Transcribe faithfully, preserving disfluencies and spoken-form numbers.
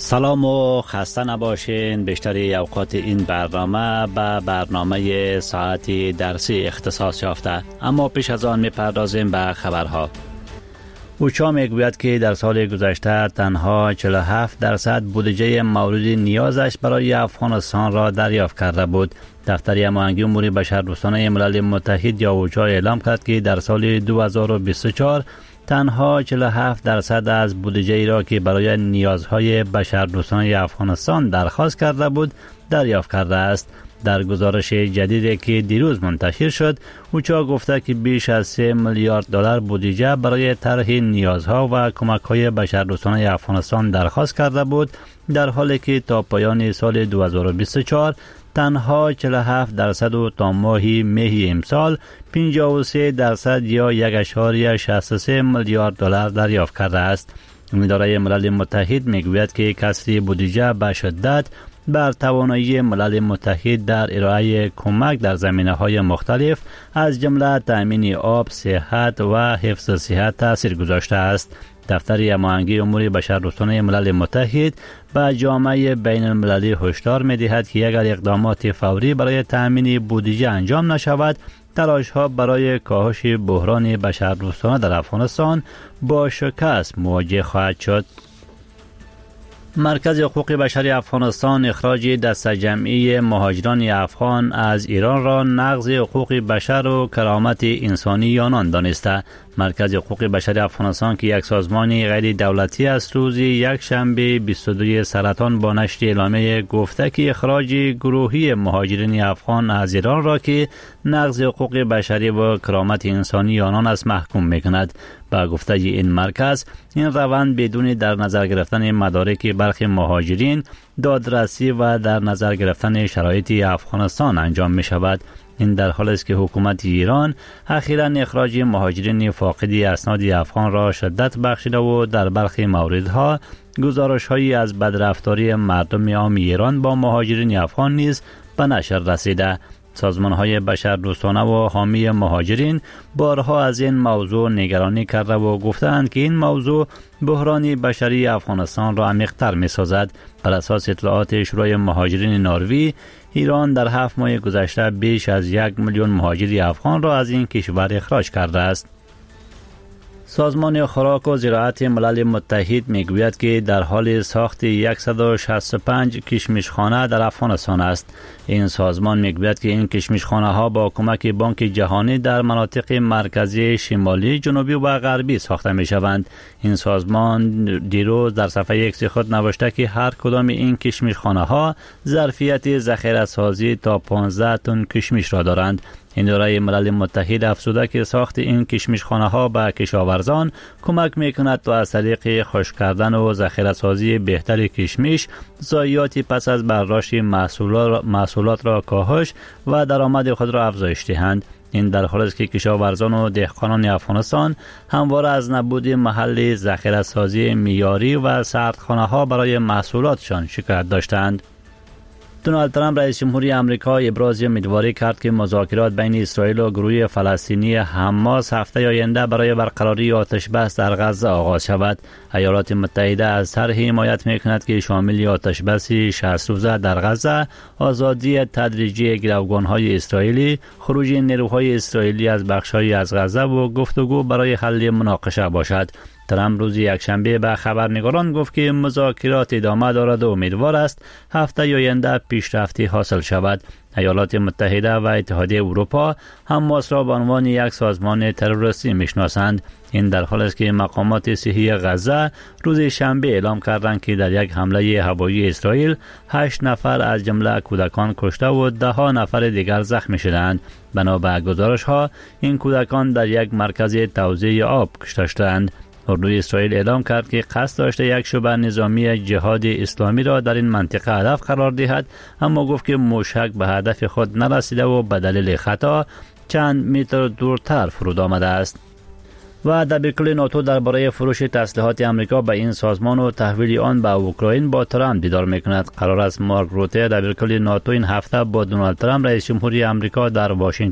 سلام و خسته نباشین. بیشتری اوقات این برنامه به برنامه ساعتی درسی اختصاص یافته، اما پیش از آن میپردازیم به خبرها. اوچا میگوید که در سال گذشته تنها چهل و هفت درصد بودجه مورد نیازش برای افغانستان را دریافت کرده بود. دفتر هماهنگی امور بشردوستانه ملل متحد یا اوچا اعلام کرد که در سال دو هزار و بیست و چهار تنها چهل و هفت درصد از بودجه را که برای نیازهای بشردوستانه افغانستان درخواست کرده بود دریافت کرده است. در گزارش جدیدی که دیروز منتشر شد، اوچا گفته که بیش از سه میلیارد دلار بودجه برای طرح نیازها و کمک‌های بشردوستانه افغانستان درخواست کرده بود، در حالی که تا پایان سال دو هزار و بیست و چهار تنها چهل و هفت درصد و تا ماه می امسال پنجاه و سه درصد یا یک و شصت و سه میلیارد دلار دریافت کرده است. اداره ملل متحد میگوید که کسری بودجه به شدت بر توانایی ملل متحد در ارائه کمک در زمینه‌های مختلف از جمله تأمین آب، صحت و حفظ صحت تاثیر گذاشته است. دفتر هماهنگی امور بشردوستانه ملل متحد به جامعه بین المللی هشدار می‌دهد که اگر اقدامات فوری برای تأمین بودجه انجام نشود، تلاش‌ها برای کاهش بحران بشردوستانه در افغانستان با شکست مواجه خواهد شد. مرکز حقوق بشری افغانستان اخراج دسته جمعی مهاجران افغان از ایران را نقض حقوق بشر و کرامت انسانی آنان دانسته. مرکز حقوق بشری افغانستان که یک سازمان غیر دولتی است، روز یک شنبه بیست و دو سرطان با نشر اعلامیه گفته که اخراج گروهی مهاجرین افغان از ایران را که نقض حقوق بشری و کرامت انسانی آنان است محکوم میکند. با گفته این مرکز، این روند بدون در نظر گرفتن مدارک برخی مهاجرین، دادرسی و در نظر گرفتن شرایط افغانستان انجام می شود. این در حالی است که حکومت ایران اخیراً اخراج مهاجرین فاقدی اسناد افغان را شدت بخشیده و در برخی موردها گزارش‌هایی از بدرفتاری مردم عام ایران با مهاجرین افغان نیز به نشر رسیده. سازمان‌های بشردوستانه و حامی مهاجرین بارها از این موضوع نگرانی کرده و گفتند که این موضوع بحران بشری افغانستان را عمیق‌تر می‌سازد. بر اساس اطلاعات شورای مهاجرین نروژ، ایران در هفت ماه گذشته بیش از یک میلیون مهاجر افغان را از این کشور اخراج کرده است. سازمان خوراک و زراعت ملل متحد میگوید که در حال ساخت صد و شصت و پنج کشمشخانه در افغانستان است. این سازمان میگوید که این کشمشخانه ها با کمک بانک جهانی در مناطق مرکزی، شمالی، جنوبی و غربی ساخته می شوند. این سازمان دیروز در صفحه ایکس خود نوشته که هر کدام این کشمشخانه ها ظرفیت ذخیره سازی تا پانزده تن کشمش را دارند. اداره ملل متحد افزوده که ساخت این کشمشخانه ها به کشاورزان کمک میکند تا از طریق خشک کردن و ذخیره سازی بهتر کشمش، ضایعات پس از برداشت محصولات, محصولات را کاهش و درآمد خود را افزایش دهند. این در حالی است که کشاورزان و دهقانان افغانستان همواره از نبود محل ذخیره سازی معیاری و سردخانه ها برای محصولاتشان شکایت داشتند. دونالد ترامپ رئیس جمهوری آمریکا ابراز امیدواری کرد که مذاکرات بین اسرائیل و گروه فلسطینی حماس هفته آینده برای برقراری آتش بس در غزه آغاز شود. ایالات متحده از طرحی حمایت میکند که شامل آتش بس شصت روزه در غزه، آزادی تدریجی گروگان‌های اسرائیلی، خروج نیروهای اسرائیلی از بخش‌های از غزه و گفتگو برای حل مناقشه باشد. ترامپ روز یکشنبه به خبرنگاران گفت که مذاکرات ادامه دارد و امیدوار است هفته آینده پیشرفتی حاصل شود. ایالات متحده و اتحادیه اروپا حماس را به عنوان یک سازمان تروریستی میشناسند. این در حالی است که مقامات صحی غزه روز شنبه اعلام کردند که در یک حمله هوایی اسرائیل هشت نفر از جمله کودکان کشته و ده ها نفر دیگر زخمی شدند. بنا به گزارش‌ها این کودکان در یک مرکز توزیع آب کشته شدند. اردوی اسرائیل اعلام کرد که قصد داشته یک شبه نظامی جهاد اسلامی را در این منطقه هدف قرار دهد، اما گفت که موشک به هدف خود نرسیده و به دلیل خطا چند متر دورتر فرود آمده است. و دبیرکل ناتو درباره فروش تسلیحات آمریکا به این سازمان و تحویل آن به اوکراین با ترامپ دیدار میکند. قرار است مارک روته دبیرکل ناتو این هفته با دونالد ترامپ رئیس جمهوری آمریکا در واشنگتن